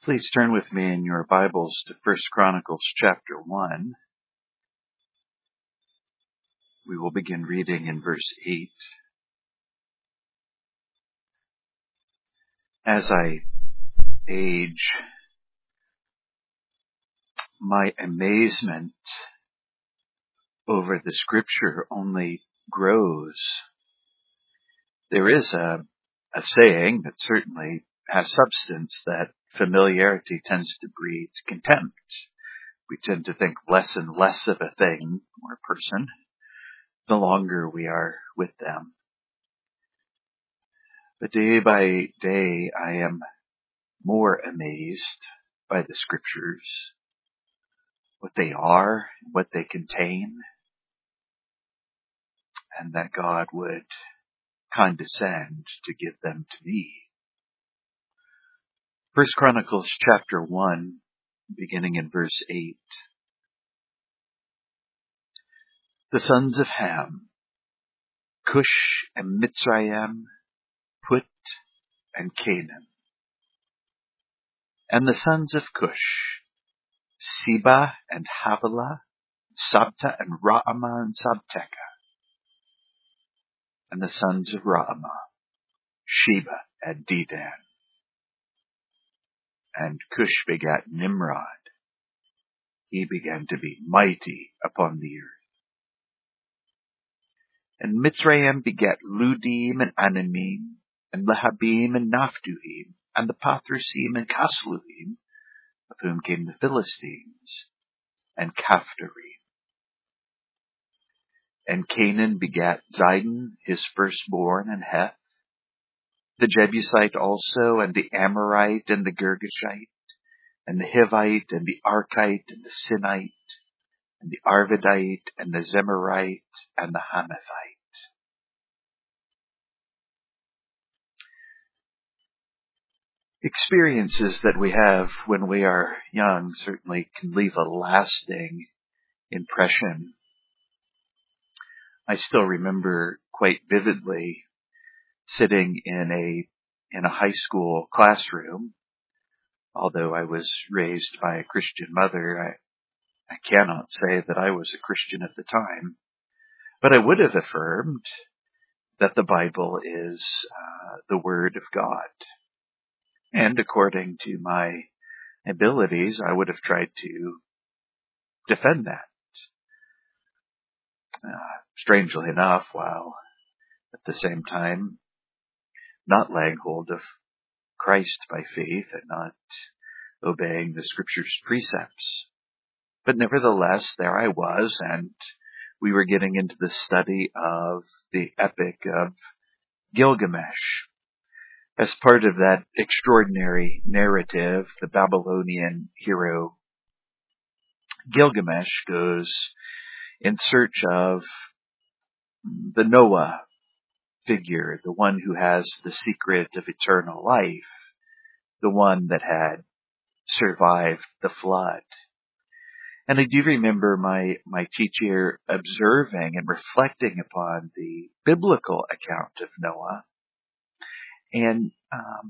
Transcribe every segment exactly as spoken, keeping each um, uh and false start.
Please turn with me in your Bibles to First Chronicles chapter one. We will begin reading in verse eight. As I age, my amazement over the scripture only grows. There is a, a saying that certainly has substance that familiarity tends to breed contempt. We tend to think less and less of a thing or a person the longer we are with them. But day by day, I am more amazed by the scriptures, what they are, what they contain, and that God would condescend to give them to me. First Chronicles chapter one, beginning in verse eight. The sons of Ham, Cush and Mitzrayim, Put and Canaan. And the sons of Cush, Seba and Havilah, Sabta and Raamah and Sabteka. And the sons of Raamah, Sheba and Dedan. And Cush begat Nimrod. He began to be mighty upon the earth. And Mitzrayim begat Ludim and Anamim, and Lehabim and Naphtuhim, and the Pathrusim and Casluhim, of whom came the Philistines, and Caphtorim. And Canaan begat Zidon, his firstborn, and Heth, the Jebusite also, and the Amorite, and the Girgashite, and the Hivite, and the Arkite, and the Sinite, and the Arvadite, and the Zemarite, and the Hamathite. Experiences that we have when we are young certainly can leave a lasting impression. I still remember quite vividly sitting in a in a high school classroom. Although I was raised by a Christian mother, I, I cannot say that I was a Christian at the time. But I would have affirmed that the Bible is uh, the Word of God. And according to my abilities, I would have tried to defend that. Uh, strangely enough, while at the same time not laying hold of Christ by faith and not obeying the scripture's precepts. But nevertheless, there I was, and we were getting into the study of the epic of Gilgamesh. As part of that extraordinary narrative, the Babylonian hero Gilgamesh goes in search of the Noah figure, the one who has the secret of eternal life, the one that had survived the flood. And I do remember my, my teacher observing and reflecting upon the biblical account of Noah and um,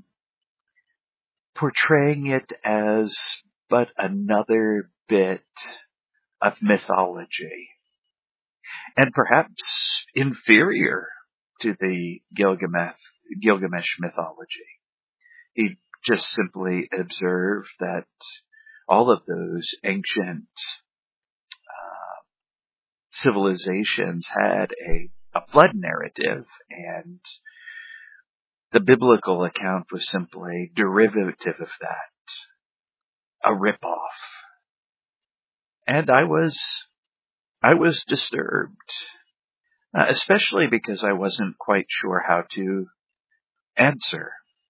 portraying it as but another bit of mythology, and perhaps inferior to the Gilgamesh, Gilgamesh mythology. He just simply observed that all of those ancient uh, civilizations had a, a flood narrative, and the biblical account was simply derivative of that, a ripoff. And I was, I was disturbed, uh, especially because I wasn't quite sure how to answer.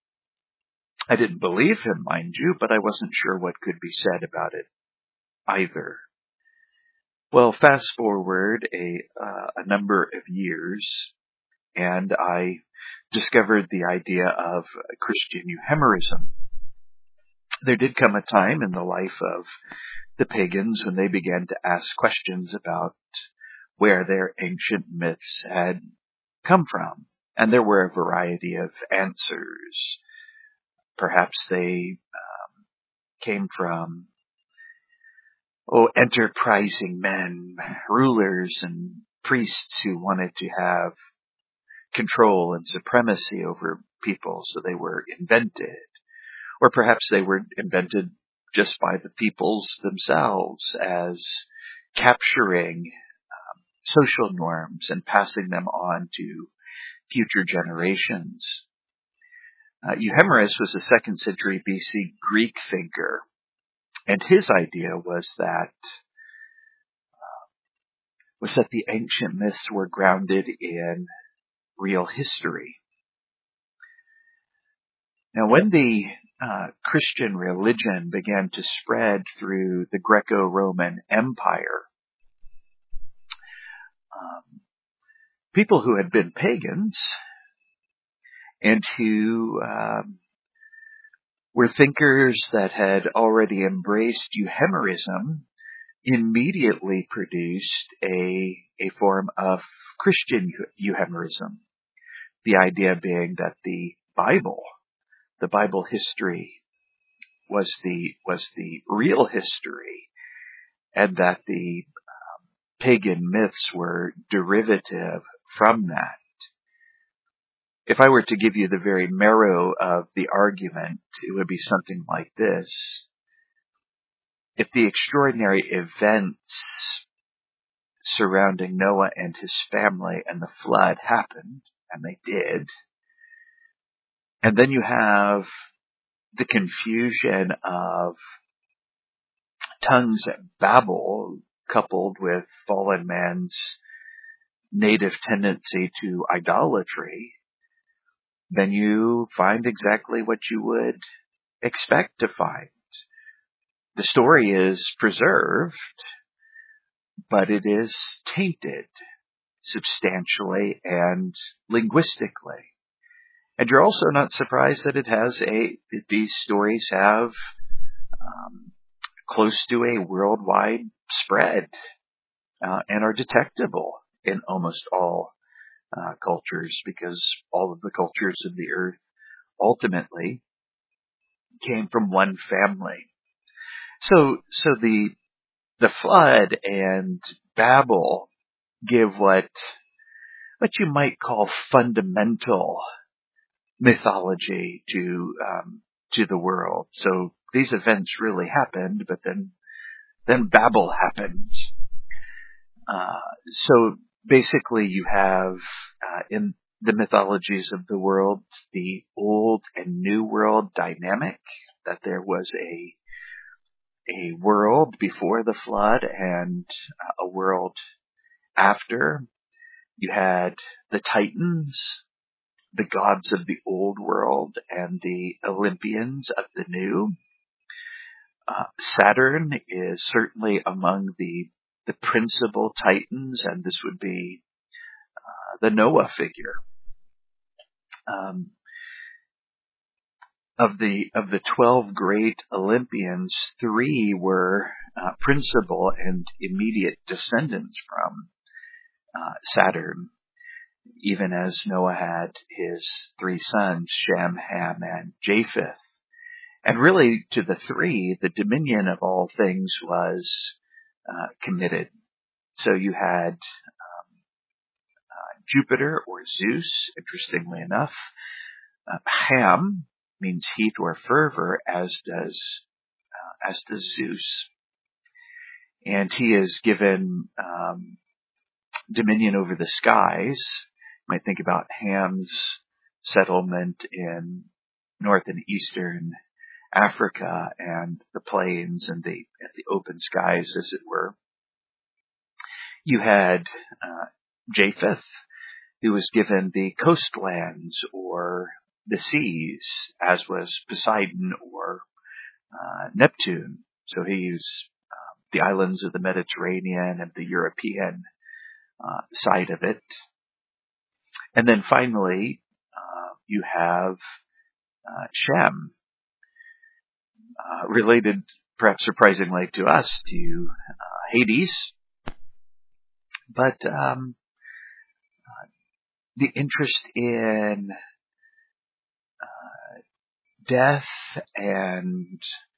I didn't believe him, mind you, but I wasn't sure what could be said about it either. Well, fast forward a, uh, a number of years, and I discovered the idea of Christian euhemerism. There did come a time in the life of the pagans when they began to ask questions about where their ancient myths had come from. And there were a variety of answers. Perhaps they um, came from, oh, enterprising men, rulers and priests who wanted to have control and supremacy over people, so they were invented. Or perhaps they were invented just by the peoples themselves as capturing um, social norms and passing them on to future generations. Uh, Euhemerus was a second century B C Greek thinker, and his idea was that was that the ancient myths were grounded in real history. Now, when the uh, Christian religion began to spread through the Greco-Roman Empire, um, people who had been pagans and who um, were thinkers that had already embraced Euhemerism immediately produced a a form of Christian Euhemerism. The idea being that the Bible, the Bible history, was the was the real history, and that the um, pagan myths were derivative from that. If I were to give you the very marrow of the argument, it would be something like this. If the extraordinary events surrounding Noah and his family and the flood happened, and they did, and then you have the confusion of tongues at Babel coupled with fallen man's native tendency to idolatry, then you find exactly what you would expect to find. The story is preserved, but it is tainted substantially and linguistically. And you're also not surprised that it has a, that these stories have um, close to a worldwide spread uh, and are detectable in almost all uh, cultures, because all of the cultures of the earth ultimately came from one family. So, so the the flood and Babel give what what you might call fundamental mythology to um, to the world. So these events really happened, but then then Babel happened. Uh, so basically, you have uh, in the mythologies of the world the old and new world dynamic. That there was a a world before the flood and a world after. You had the Titans, the gods of the old world, and the Olympians of the new. Uh, Saturn is certainly among the the principal Titans, and this would be uh, the Noah figure. Um, of the of the twelve great Olympians, three were uh, principal and immediate descendants from uh, Saturn, even as Noah had his three sons, Shem, Ham, and Japheth. And really, to the three, the dominion of all things was uh, committed. So you had um, uh, Jupiter, or Zeus, interestingly enough. Uh, Ham means heat or fervor, as does uh, as does Zeus, and he is given um, dominion over the skies. You might think about Ham's settlement in north and eastern Africa and the plains and the, and the open skies, as it were. You had uh, Japheth, who was given the coastlands or the seas, as was Poseidon or uh, Neptune. So he's uh, the islands of the Mediterranean and the European uh, side of it. And then finally, uh, you have uh, Shem, uh, related, perhaps surprisingly to us, to uh, Hades. But um, uh, the interest in uh, death and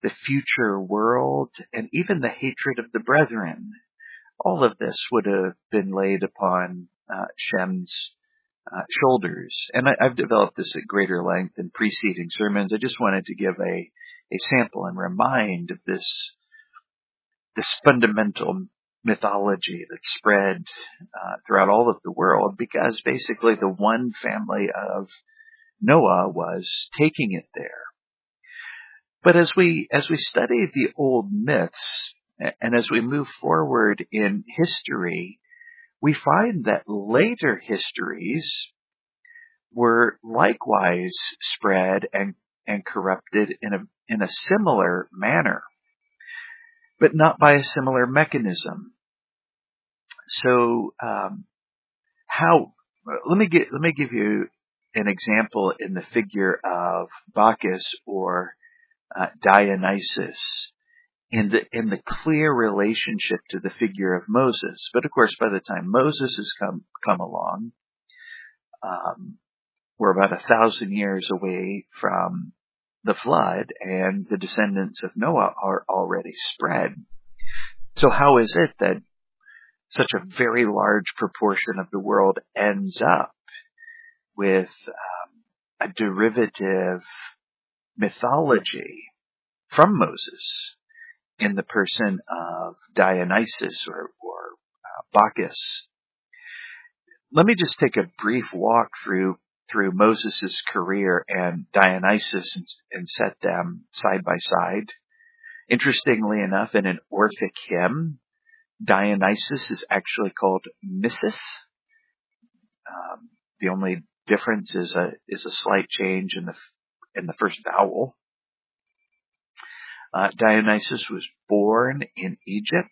the future world, and even the hatred of the brethren. All of this would have been laid upon uh, Shem's uh, shoulders. And I, I've developed this at greater length in preceding sermons. I just wanted to give a, a sample and remind of this, this fundamental mythology that spread uh, throughout all of the world, because basically the one family of Noah was taking it there. But as we as we study the old myths, and as we move forward in history, we find that later histories were likewise spread and, and corrupted in a in a similar manner, but not by a similar mechanism. So, um, how? Let me get let me give you an example in the figure of Bacchus or uh, Dionysus, in the in the clear relationship to the figure of Moses. But of course, by the time Moses has come come along, um, we're about a thousand years away from the flood, and the descendants of Noah are already spread. So how is it that such a very large proportion of the world ends up with um, a derivative mythology from Moses in the person of Dionysus or, or uh, Bacchus? Let me just take a brief walk through through Moses' career and Dionysus and, and set them side by side. Interestingly enough, in an Orphic hymn, Dionysus is actually called Missus. Um, the only difference is a is a slight change in the in the first vowel. Uh, Dionysus was born in Egypt,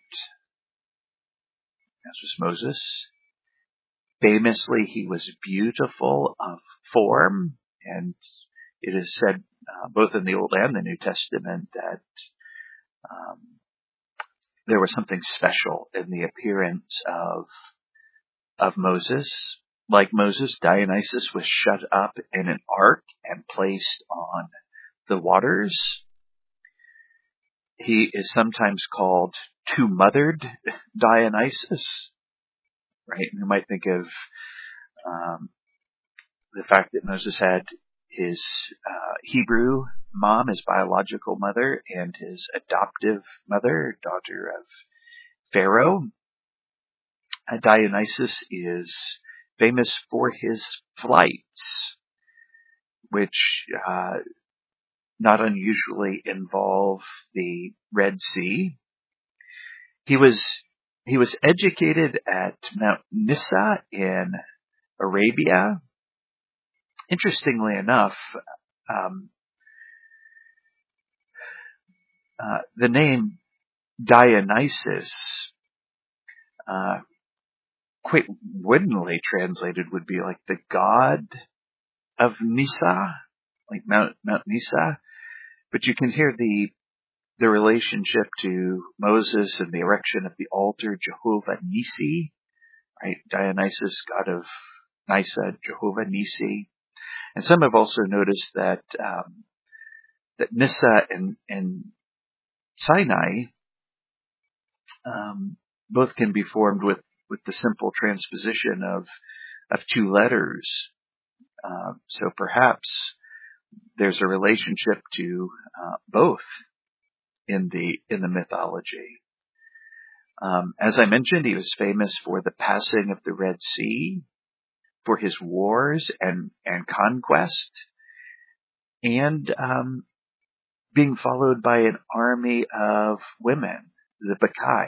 as was Moses. Famously, he was beautiful of form, and it is said uh, both in the Old and the New Testament that um, there was something special in the appearance of of Moses. Like Moses, Dionysus was shut up in an ark and placed on the waters. He is sometimes called two-mothered Dionysus, right? You might think of um, the fact that Moses had his uh, Hebrew mom, his biological mother, and his adoptive mother, daughter of Pharaoh. Uh, Dionysus is famous for his flights, which uh, not unusually involve the Red Sea. He was he was educated at Mount Nissa in Arabia. Interestingly enough, um, uh, the name Dionysus, uh, quite woodenly translated, would be like the god of Nissa, like Mount Mount Nissa. But you can hear the the relationship to Moses and the erection of the altar, Jehovah Nissi, right? Dionysus, god of Nysa, Jehovah Nissi. And some have also noticed that um, that Nissa and, and Sinai um, both can be formed with, with the simple transposition of of two letters. Uh, so perhaps there's a relationship to uh, both in the in the mythology. Um, as I mentioned, he was famous for the passing of the Red Sea, for his wars and and conquest, and um, being followed by an army of women, the Bacchae.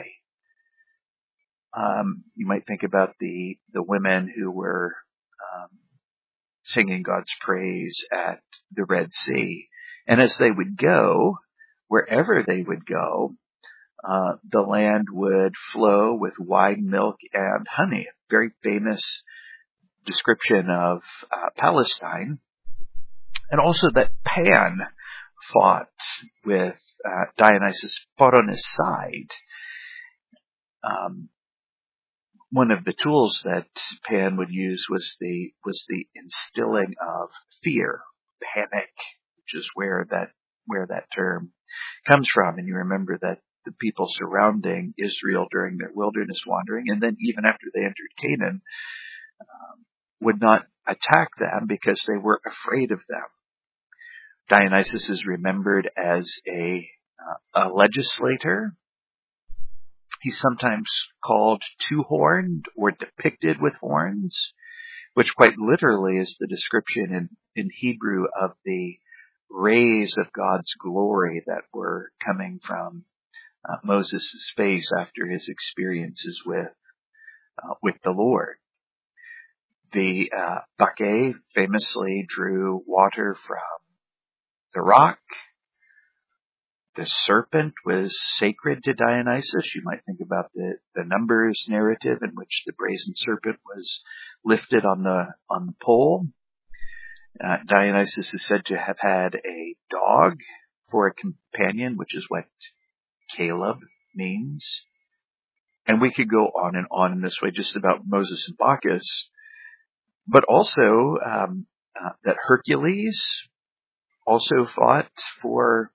Um, you might think about the the women who were um, singing God's praise at the Red Sea, and as they would go, wherever they would go, Uh, the land would flow with wine, milk, and honey. A very famous description of uh, Palestine. And also that Pan fought with uh, Dionysus, fought on his side. Um, one of the tools that Pan would use was the was the instilling of fear, panic, which is where that where that term comes from. And you remember that the people surrounding Israel during their wilderness wandering, and then even after they entered Canaan, um, would not attack them because they were afraid of them. Dionysus is remembered as a, uh, a legislator. He's sometimes called two-horned or depicted with horns, which quite literally is the description in, in Hebrew of the rays of God's glory that were coming from uh, Moses' face after his experiences with uh, with the Lord. The uh, Bacchae famously drew water from the rock. The serpent was sacred to Dionysus. You might think about the, the Numbers narrative in which the brazen serpent was lifted on the on the pole. Uh, Dionysus is said to have had a dog for a companion, which is what Caleb means. And we could go on and on in this way just about Moses and Bacchus, but also um, uh, that Hercules also fought for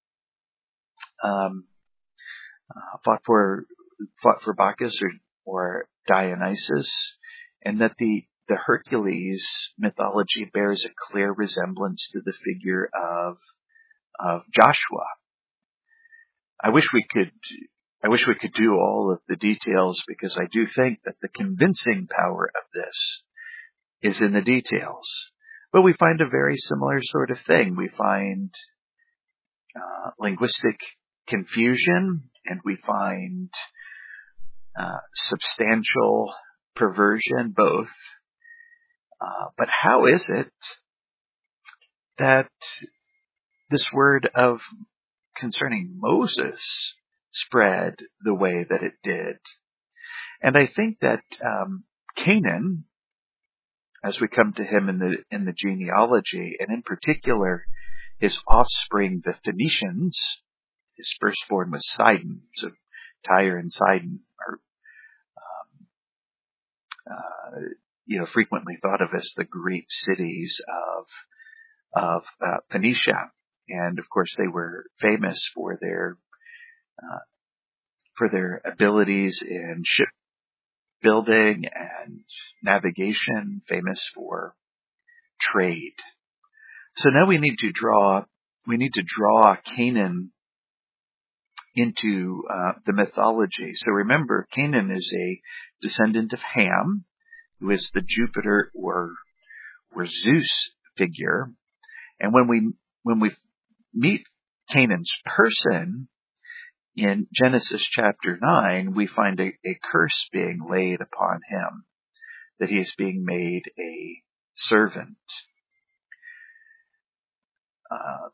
um, uh, fought for fought for Bacchus or, or Dionysus, and that the the Hercules mythology bears a clear resemblance to the figure of of Joshua. I wish we could I wish we could do all of the details, because I do think that the convincing power of this is in the details. But we find a very similar sort of thing. We find uh, linguistic confusion, and we find uh, substantial perversion, both. Uh, but how is it that this word of concerning Moses spread the way that it did? And I think that um, Canaan, as we come to him in the in the genealogy, and in particular his offspring, the Phoenicians, his firstborn was Sidon. So Tyre and Sidon are, um, uh, you know, frequently thought of as the great cities of of uh, Phoenicia, and of course they were famous for their uh, for their abilities in shipbuilding and navigation, famous for trade. So now we need to draw we need to draw Canaan into uh, the mythology. So remember, Canaan is a descendant of Ham, who is the Jupiter or or Zeus figure. And when we when we meet Canaan's person in Genesis chapter nine, we find a, a curse being laid upon him, that he is being made a servant. Uh,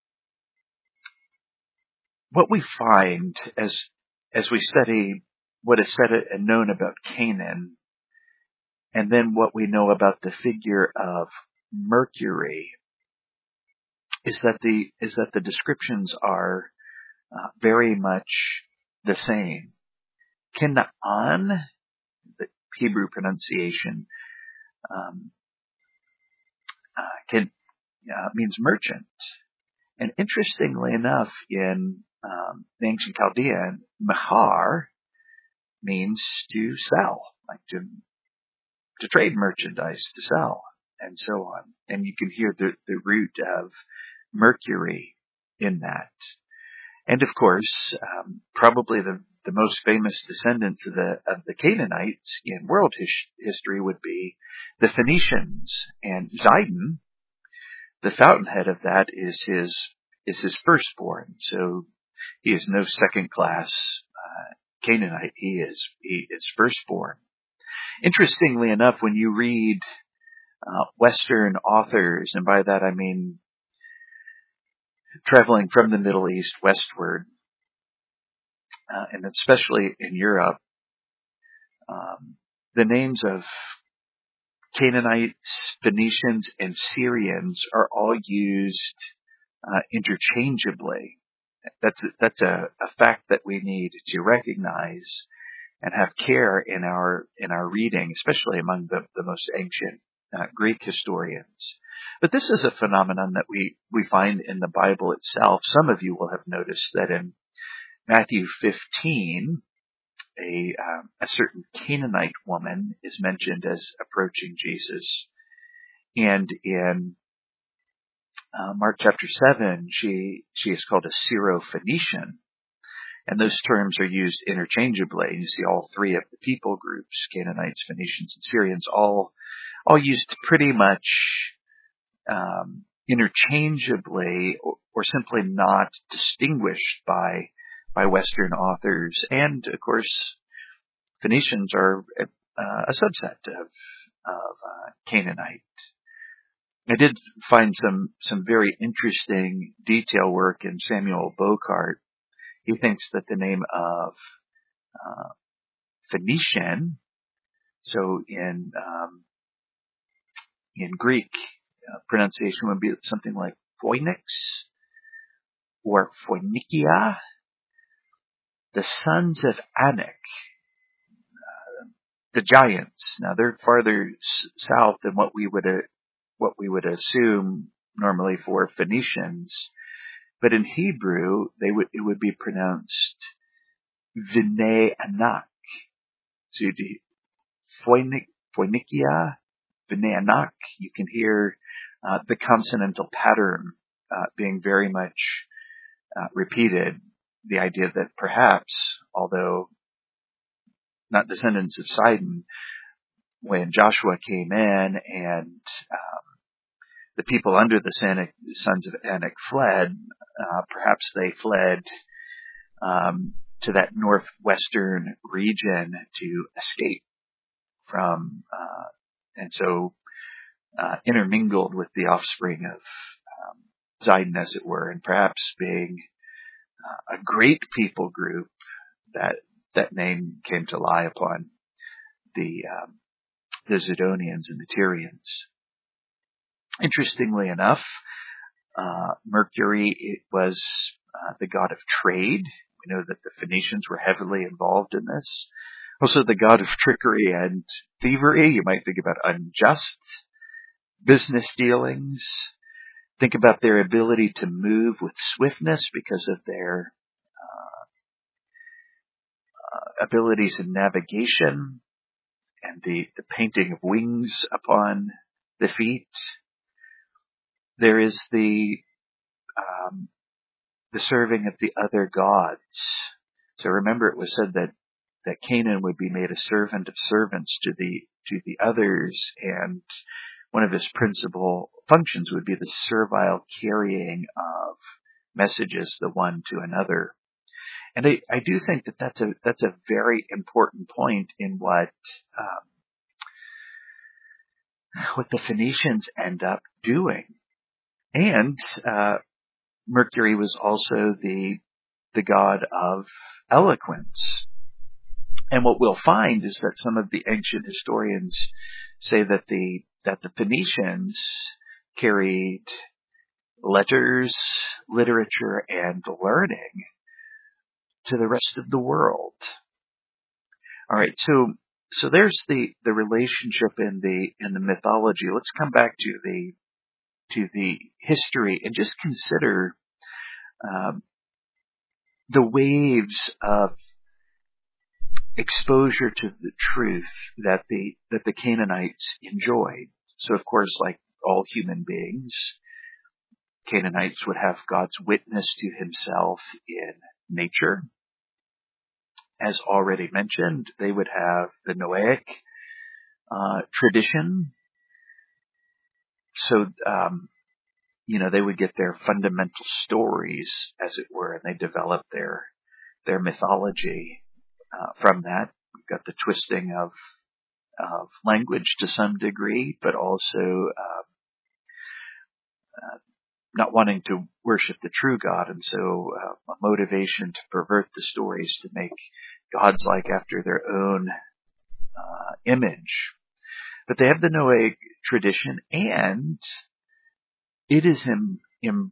what we find as as we study what is said and known about Canaan, and then what we know about the figure of Mercury, is that the is that the descriptions are uh, very much the same. Canaan, the Hebrew pronunciation, um, uh, can uh, means merchant, and interestingly enough, in um, the ancient Chaldean, mechar means to sell, like to to trade merchandise, to sell, and so on. And you can hear the, the root of Mercury in that. And of course, um, probably the, the most famous descendants of the of the Canaanites in world his, history would be the Phoenicians, and Zidon, the fountainhead of that, is his is his firstborn. So he is no second class uh, Canaanite. He is he is firstborn. Interestingly enough, when you read uh, Western authors, and by that I mean traveling from the Middle East westward, uh, and especially in Europe, um, the names of Canaanites, Phoenicians, and Syrians are all used uh, interchangeably. That's a, that's a, a fact that we need to recognize and have care in our in our reading, especially among the, the most ancient uh, Greek historians. But this is a phenomenon that we, we find in the Bible itself. Some of you will have noticed that in Matthew fifteen, a, um, a certain Canaanite woman is mentioned as approaching Jesus. And in uh, Mark chapter seven, she, she is called a Syro-Phoenician. And those terms are used interchangeably. You see all three of the people groups, Canaanites, Phoenicians, and Syrians, all, all used pretty much, um, interchangeably or, or simply not distinguished by, by Western authors. And of course, Phoenicians are uh, a subset of, of uh, Canaanite. I did find some, some very interesting detail work in Samuel Bocart. He thinks that the name of uh, Phoenician, so in um, in Greek, uh, pronunciation would be something like Phoenix or Phoenicia, the sons of Anak, the giants. Now they're farther s- south than what we would uh, what we would assume normally for Phoenicians, but in Hebrew they would it would be pronounced V'nai Anak. So you do Phoenic, Phoenicia, V'nai Anak. You can hear uh, the consonantal pattern uh, being very much uh, repeated. The idea that perhaps, although not descendants of Sidon, when Joshua came in and um, the people under the sons of Anak fled, uh, perhaps they fled um, to that northwestern region to escape from, uh, and so uh, intermingled with the offspring of um, Zidon, as it were, and perhaps being uh, a great people group, that that name came to lie upon the um, the Zidonians and the Tyrians. Interestingly enough, uh, Mercury it was uh, the god of trade. We know that the Phoenicians were heavily involved in this. Also the god of trickery and thievery. You might think about unjust business dealings. Think about their ability to move with swiftness because of their uh, uh, abilities in navigation and the, the painting of wings upon the feet. There is the um, the serving of the other gods. So remember, it was said that that Canaan would be made a servant of servants to the to the others, and one of his principal functions would be the servile carrying of messages, the one to another. And I, I do think that that's a that's a very important point in what um, what the Phoenicians end up doing. And uh, Mercury was also the the god of eloquence. And what we'll find is that some of the ancient historians say that the that the Phoenicians carried letters, literature, and learning to the rest of the world. All right, so so there's the, the relationship in the in the mythology. Let's come back to the to the history and just consider um, the waves of exposure to the truth that the that the Canaanites enjoyed. So of course, like all human beings, Canaanites would have God's witness to himself in nature. As already mentioned, they would have the Noahic uh, tradition. So, um, you know, they would get their fundamental stories, as it were, and they developed their their mythology uh, from that. We've got the twisting of of language to some degree, but also uh, uh, not wanting to worship the true God, and so uh, a motivation to pervert the stories to make gods like after their own uh, image. But they have the Noahic tradition, and it is em-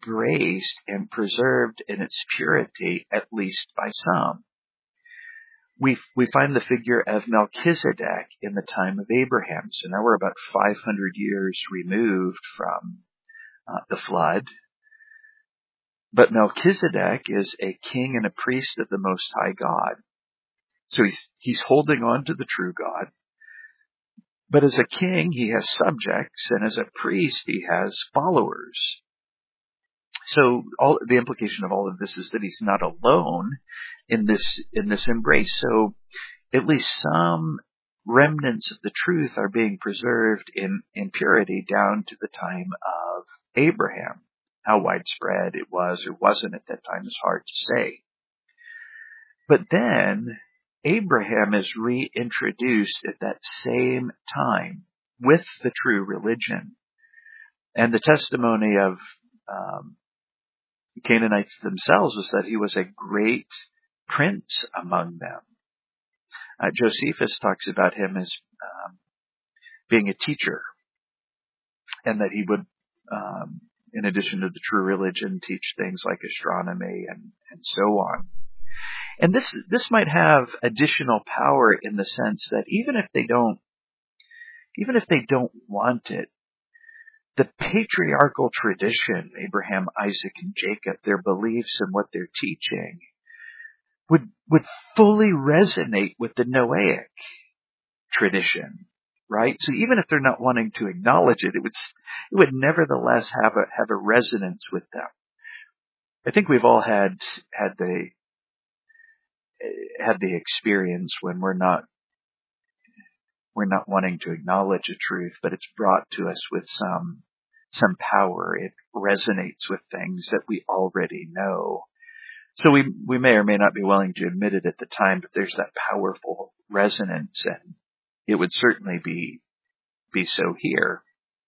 embraced and preserved in its purity, at least by some. we we find the figure of Melchizedek in the time of Abraham. So now we're about five hundred years removed from uh, the flood. But Melchizedek is a king and a priest of the Most High God. So he's he's holding on to the true God. But as a king, he has subjects, and as a priest, he has followers. So all the implication of all of this is that he's not alone in this in this embrace. So at least some remnants of the truth are being preserved in, in purity down to the time of Abraham. How widespread it was or wasn't at that time is hard to say. But then Abraham is reintroduced at that same time with the true religion. And the testimony of um, the Canaanites themselves was that he was a great prince among them. Uh, Josephus talks about him as um, being a teacher, and that he would, um, in addition to the true religion, teach things like astronomy and, and so on. And this this might have additional power in the sense that even if they don't, even if they don't want it, the patriarchal tradition, Abraham, Isaac, and Jacob, their beliefs and what they're teaching, would would fully resonate with the Noahic tradition, right? So even if they're not wanting to acknowledge it, it would it would nevertheless have a have a resonance with them. I think we've all had had the had the experience when we're not we're not wanting to acknowledge a truth, but it's brought to us with some some power. It resonates with things that we already know. So we we may or may not be willing to admit it at the time, but there's that powerful resonance, and it would certainly be be so here.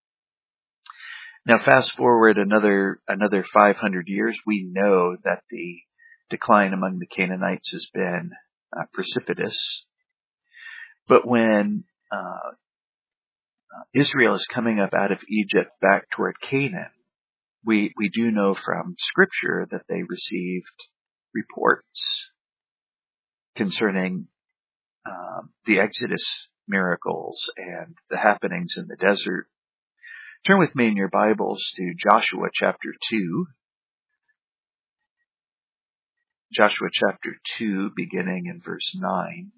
Now, fast forward another another five hundred years, we know that the decline among the Canaanites has been uh, precipitous. But when uh, Israel is coming up out of Egypt back toward Canaan, we we do know from Scripture that they received reports concerning um, the Exodus miracles and the happenings in the desert. Turn with me in your Bibles to Joshua chapter two. Joshua chapter two, beginning in verse nine.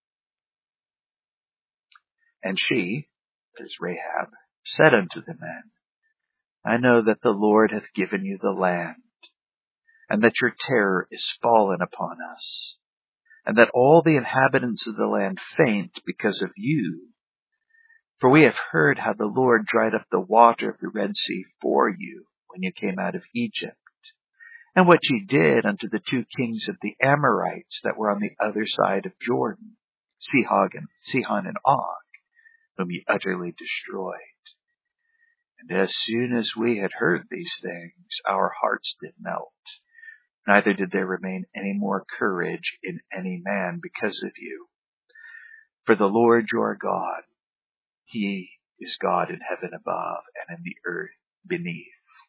And she, there's Rahab, said unto the men, I know that the Lord hath given you the land, and that your terror is fallen upon us, and that all the inhabitants of the land faint because of you. For we have heard how the Lord dried up the water of the Red Sea for you when you came out of Egypt, and what ye did unto the two kings of the Amorites that were on the other side of Jordan, Sihon and, Sihon and Og, whom ye utterly destroyed. And as soon as we had heard these things, our hearts did melt. Neither did there remain any more courage in any man because of you. For the Lord your God, He is God in heaven above and in the earth beneath.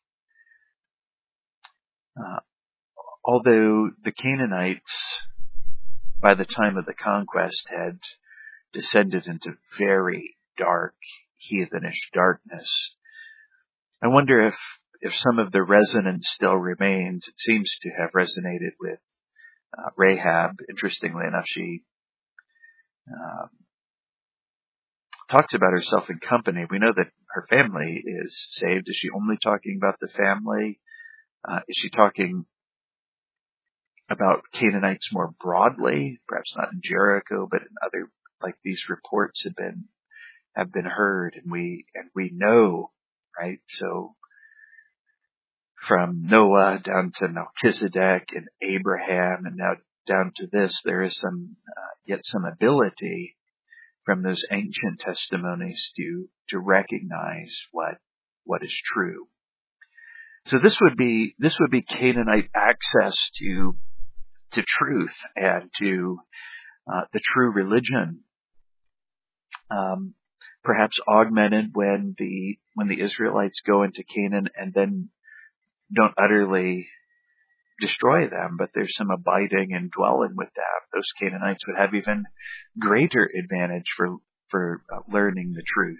Uh, although the Canaanites, by the time of the conquest, had descended into very dark, heathenish darkness, I wonder if, if some of the resonance still remains. It seems to have resonated with uh, Rahab. Interestingly enough, she um, talks about herself in company. We know that her family is saved. Is she only talking about the family? Uh, is she talking about Canaanites more broadly? Perhaps not in Jericho, but in other, like these reports have been have been heard, and we and we know, right? So from Noah down to Melchizedek and Abraham, and now down to this, there is some uh, yet some ability from those ancient testimonies to to recognize what what is true. So this would be this would be Canaanite access to to truth and to uh, the true religion, um, perhaps augmented when the when the Israelites go into Canaan and then don't utterly destroy them, but there's some abiding and dwelling with them. Those Canaanites would have even greater advantage for, for uh, learning the truth.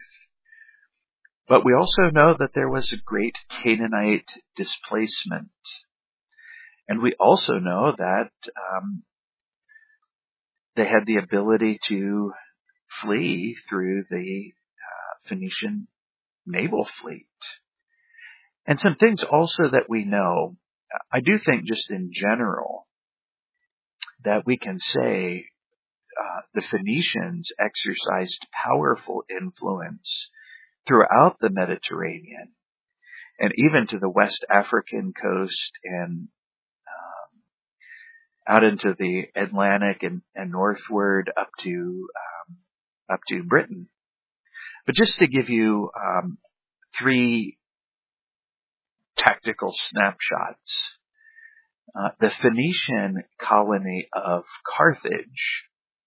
But we also know that there was a great Canaanite displacement. And we also know that um, they had the ability to flee through the uh, Phoenician naval fleet. And some things also that we know, I do think just in general, that we can say uh, the Phoenicians exercised powerful influence throughout the Mediterranean and even to the West African coast and um, out into the Atlantic and, and northward up to um, up to Britain. But just to give you um, three tactical snapshots, uh, the Phoenician colony of Carthage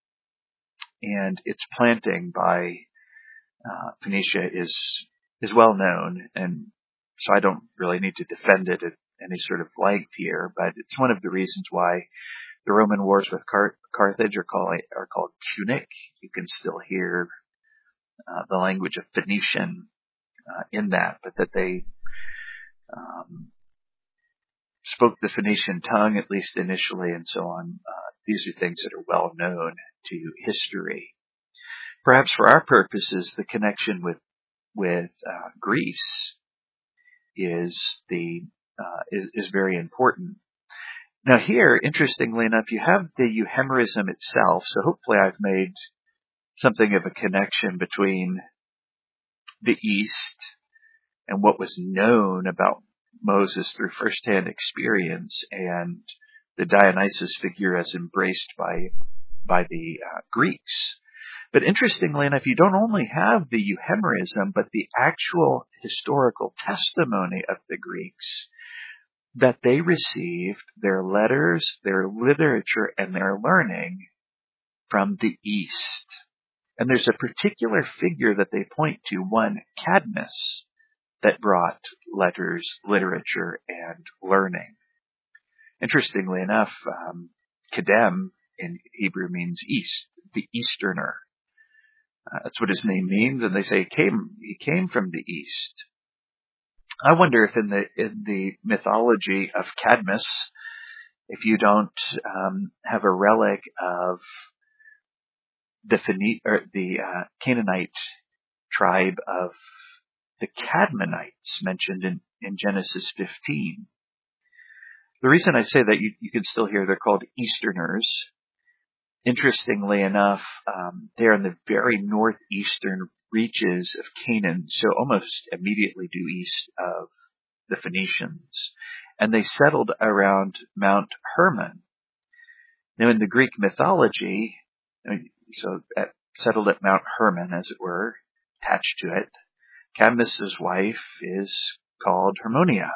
and its planting by uh, Phoenicia is is well known, and so I don't really need to defend it at any sort of length here, but it's one of the reasons why the Roman wars with Car- Carthage are called, are called Punic. You can still hear uh, the language of Phoenician uh, in that, but that they um, spoke the Phoenician tongue, at least initially, and so on. Uh, these are things that are well known to history. Perhaps for our purposes, the connection with with uh, Greece is the uh, is, is very important. Now here, interestingly enough, you have the Euhemerism itself. So hopefully I've made something of a connection between the East and what was known about Moses through firsthand experience and the Dionysus figure as embraced by by the uh, Greeks. But interestingly enough, you don't only have the Euhemerism, but the actual historical testimony of the Greeks that they received their letters, their literature, and their learning from the East. And there's a particular figure that they point to, one Cadmus, that brought letters, literature, and learning. Interestingly enough, um, Kedem in Hebrew means east, the Easterner. Uh, that's what his name means, and they say he came, he came from the East. I wonder if in the in the mythology of Cadmus, if you don't um, have a relic of the Phene- or the uh, Canaanite tribe of the Cadmonites mentioned in, in Genesis fifteen. The reason I say that, you, you can still hear they're called Easterners. Interestingly enough, um, they're in the very northeastern reaches of Canaan, so almost immediately due east of the Phoenicians. And they settled around Mount Hermon. Now in the Greek mythology, so at, settled at Mount Hermon, as it were, attached to it, Cadmus's wife is called Harmonia.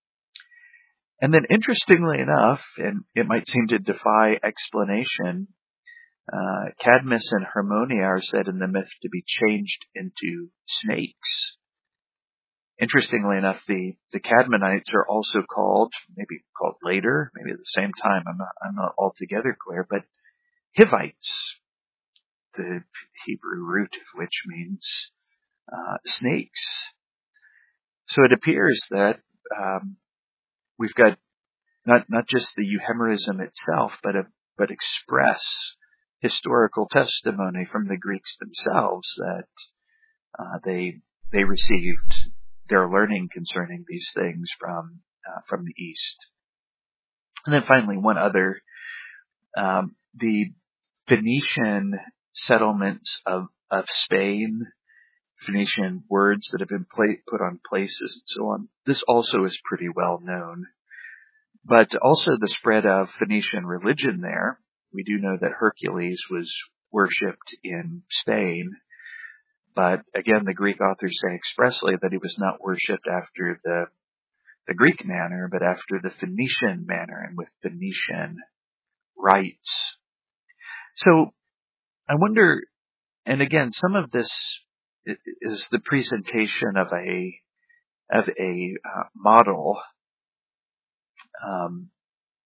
And then interestingly enough, and it might seem to defy explanation, uh, Cadmus and Harmonia are said in the myth to be changed into snakes. Interestingly enough, the, the Cadmonites are also called, maybe called later, maybe at the same time, I'm not, I'm not altogether clear, but Hivites, the Hebrew root of which means uh, snakes. So it appears that um, we've got not not just the Euhemerism itself, but a but express historical testimony from the Greeks themselves that uh, they they received their learning concerning these things from uh, from the East. And then finally, one other, um, the Phoenician settlements of of Spain, Phoenician words that have been pla- put on places and so on. This also is pretty well known. But also the spread of Phoenician religion there. We do know that Hercules was worshipped in Spain, but again, the Greek authors say expressly that he was not worshipped after the the Greek manner, but after the Phoenician manner and with Phoenician rites. So I wonder, and again, some of this is the presentation of a of a uh, model. Um,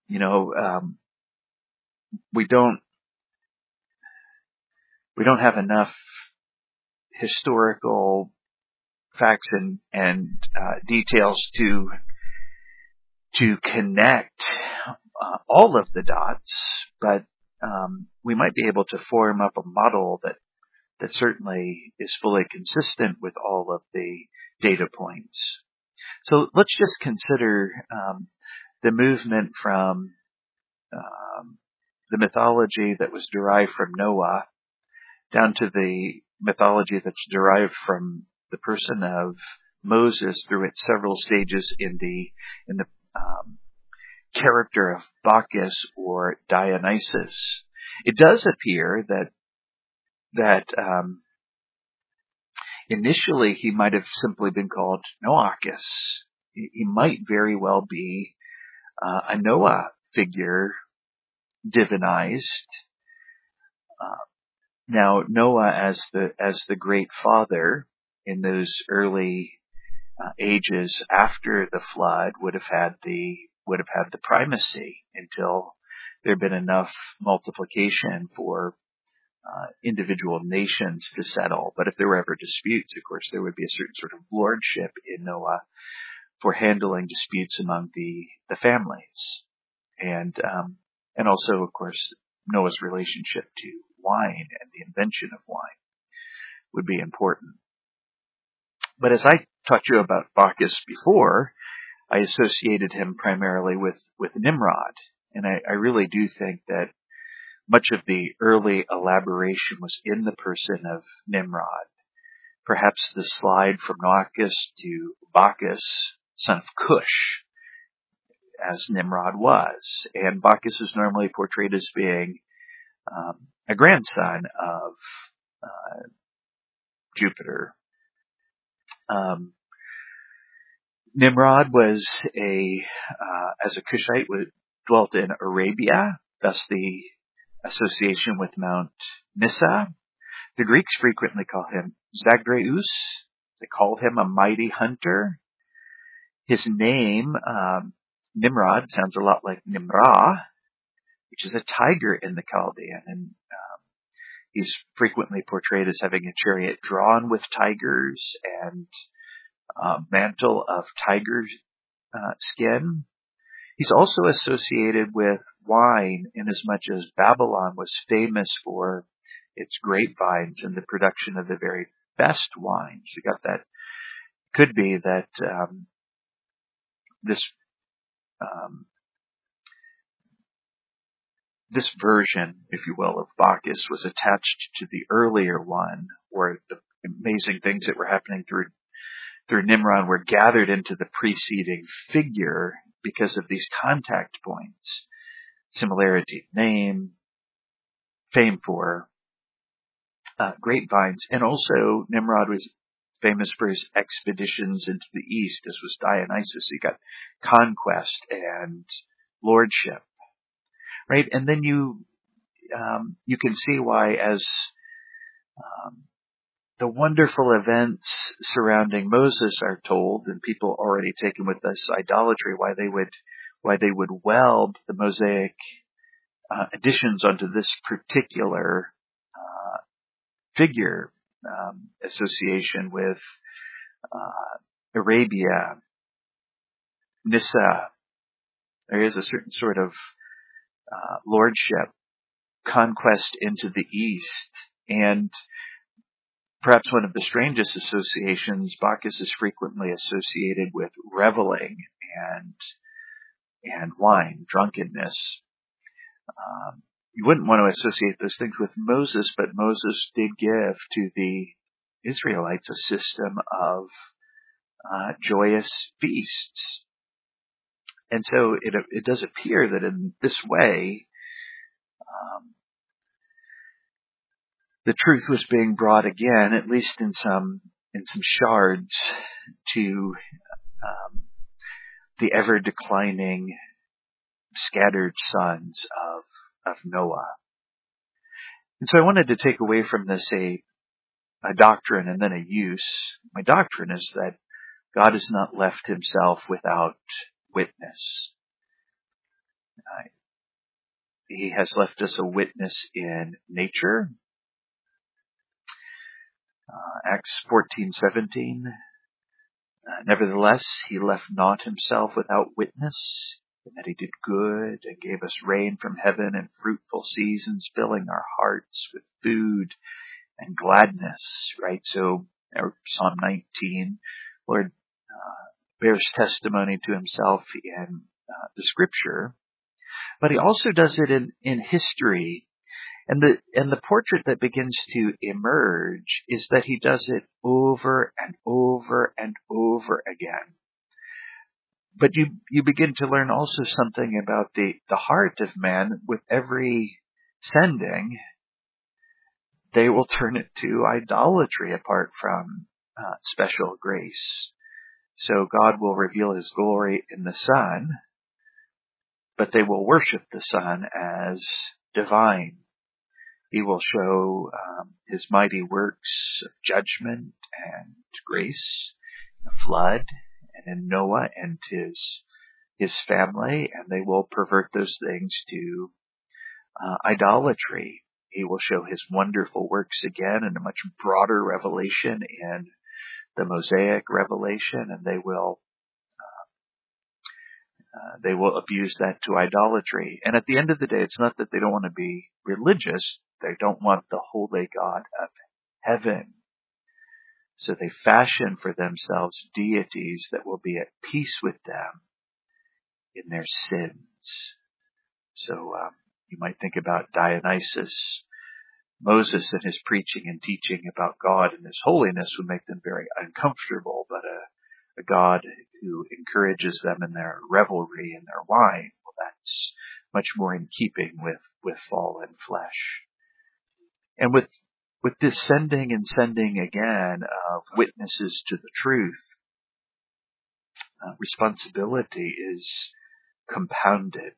You know, um, we don't we don't have enough historical facts and and uh, details to to connect uh, all of the dots, but um, we might be able to form up a model that that certainly is fully consistent with all of the data points. So let's just consider um, the movement from um, the mythology that was derived from Noah down to the mythology that's derived from the person of Moses through its several stages in the in the um, character of Bacchus or Dionysus. It does appear that that um, initially he might have simply been called Noachus. He, he might very well be uh, a Noah figure divinized. Uh, now Noah as the as the great father in those early uh, ages after the flood would have had the would have had the primacy until there had been enough multiplication for uh, individual nations to settle. But if there were ever disputes, of course, there would be a certain sort of lordship in Noah for handling disputes among the the families, and um, and also, of course, Noah's relationship to wine and the invention of wine would be important. But as I taught you about Bacchus before, I associated him primarily with, with Nimrod. And I, I really do think that much of the early elaboration was in the person of Nimrod. Perhaps the slide from Noachus to Bacchus, son of Cush, as Nimrod was. And Bacchus is normally portrayed as being um, a grandson of uh, Jupiter. Um, Nimrod was a, uh, as a Cushite, dwelt in Arabia, thus the association with Mount Nissa. The Greeks frequently call him Zagreus. They call him a mighty hunter. His name, um, Nimrod, sounds a lot like Nimrah, which is a tiger in the Chaldean, and um, he's frequently portrayed as having a chariot drawn with tigers and a mantle of tiger uh, skin. He's also associated with wine, inasmuch as Babylon was famous for its grapevines and the production of the very best wines. You got that. Could be that um, this um, this version, if you will, of Bacchus was attached to the earlier one, where the amazing things that were happening through through Nimrod were gathered into the preceding figure because of these contact points. Similarity of name, fame for uh, grapevines, and also Nimrod was famous for his expeditions into the east, as was Dionysus. You got conquest and lordship, right? And then you um, you can see why, as um, the wonderful events surrounding Moses are told, and people already taken with this idolatry, why they would why they would weld the Mosaic uh, additions onto this particular uh, figure um, association with uh, Arabia, Nissa. There is a certain sort of uh, lordship, conquest into the east, and perhaps one of the strangest associations, Bacchus is frequently associated with reveling and and wine, drunkenness. Um, you wouldn't want to associate those things with Moses, but Moses did give to the Israelites a system of uh, joyous feasts. And so it, it does appear that in this way, um, the truth was being brought again, at least in some in some shards, to um, the ever declining, scattered sons of of Noah. And so I wanted to take away from this a a doctrine and then a use. My doctrine is that God has not left himself without witness. Uh, he has left us a witness in nature. Uh, Acts fourteen seventeen. Uh, Nevertheless, he left not himself without witness, in that he did good and gave us rain from heaven and fruitful seasons, filling our hearts with food and gladness, right? So, or Psalm nineteen, Lord uh, bears testimony to himself in uh, the scripture, but he also does it in, in history. And the, and the portrait that begins to emerge is that he does it over and over and over again. But you, you begin to learn also something about the, the heart of man. With every sending, they will turn it to idolatry apart from uh, special grace. So God will reveal his glory in the Son, but they will worship the Son as divine. He will show um, his mighty works of judgment and grace, a flood, and in Noah and his his family, and they will pervert those things to uh, idolatry. He will show his wonderful works again in a much broader revelation in the Mosaic revelation, and they will uh, they will abuse that to idolatry. And at the end of the day, it's not that they don't want to be religious; they don't want the holy God of heaven. So they fashion for themselves deities that will be at peace with them in their sins. So um, you might think about Dionysus. Moses and his preaching and teaching about God and his holiness would make them very uncomfortable, but a, a God who encourages them in their revelry and their wine, well, that's much more in keeping with, with fallen flesh. And with with this sending and sending again of witnesses to the truth, uh, responsibility is compounded.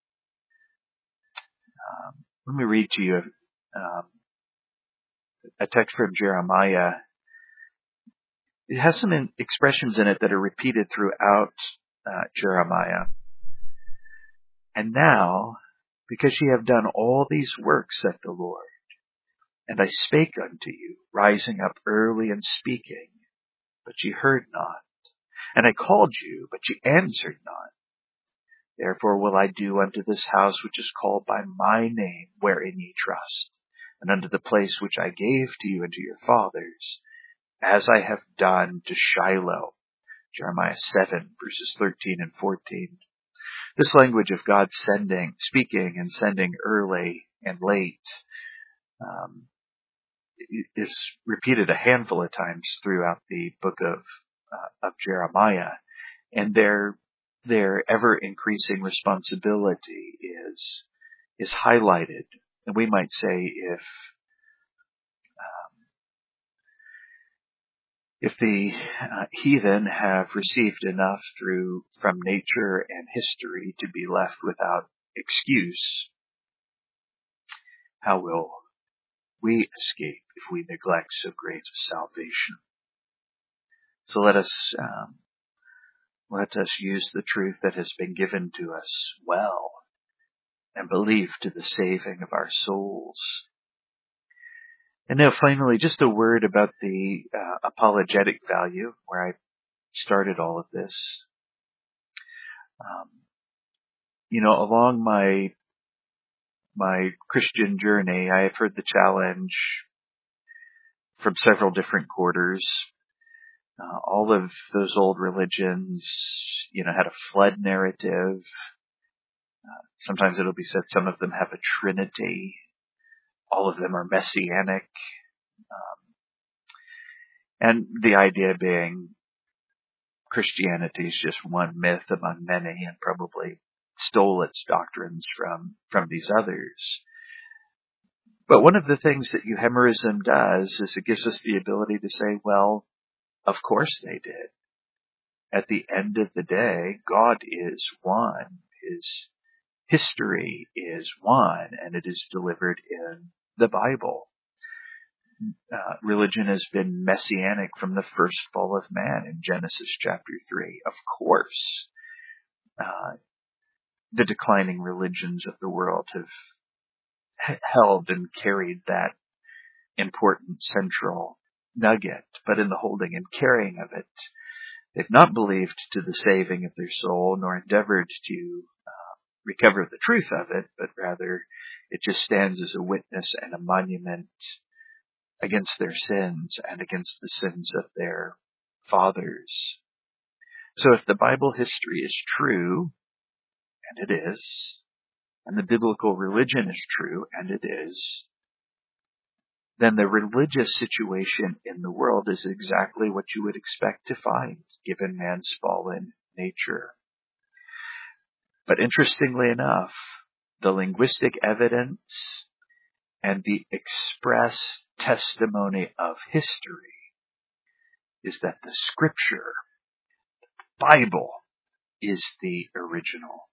Um, let me read to you um, a text from Jeremiah. It has some in, expressions in it that are repeated throughout uh, Jeremiah. And now, because ye have done all these works, saith the Lord, and I spake unto you, rising up early and speaking, but ye heard not. And I called you, but ye answered not. Therefore will I do unto this house which is called by my name, wherein ye trust, and unto the place which I gave to you and to your fathers, as I have done to Shiloh. Jeremiah seven, verses thirteen and fourteen. This language of God sending, speaking and sending early and late, um, is repeated a handful of times throughout the book of uh, of Jeremiah, and their their ever increasing responsibility is is highlighted. And we might say, if um, if the uh, heathen have received enough through from nature and history to be left without excuse, how will we escape if we neglect so great a salvation? So let us um, let us use the truth that has been given to us well, and believe to the saving of our souls. And now finally, just a word about the uh, apologetic value, where I started all of this. Um, you know, along my my Christian journey, I have heard the challenge from several different quarters. Uh, all of those old religions, you know, had a flood narrative. Uh, sometimes it'll be said some of them have a trinity. All of them are messianic. Um, and the idea being Christianity is just one myth among many, and probably stole its doctrines from, from these others. But one of the things that Euhemerism does is it gives us the ability to say, well, of course they did. At the end of the day, God is one. His history is one, and it is delivered in the Bible. Uh, religion has been messianic from the first fall of man in Genesis chapter three. Of course, uh, the declining religions of the world have h- held and carried that important central nugget, but in the holding and carrying of it, they've not believed to the saving of their soul, nor endeavored to uh, recover the truth of it, but rather it just stands as a witness and a monument against their sins and against the sins of their fathers. So if the Bible history is true, and it is, and the biblical religion is true, and it is, then the religious situation in the world is exactly what you would expect to find, given man's fallen nature. But interestingly enough, the linguistic evidence and the express testimony of history is that the Scripture, Bible, is the original.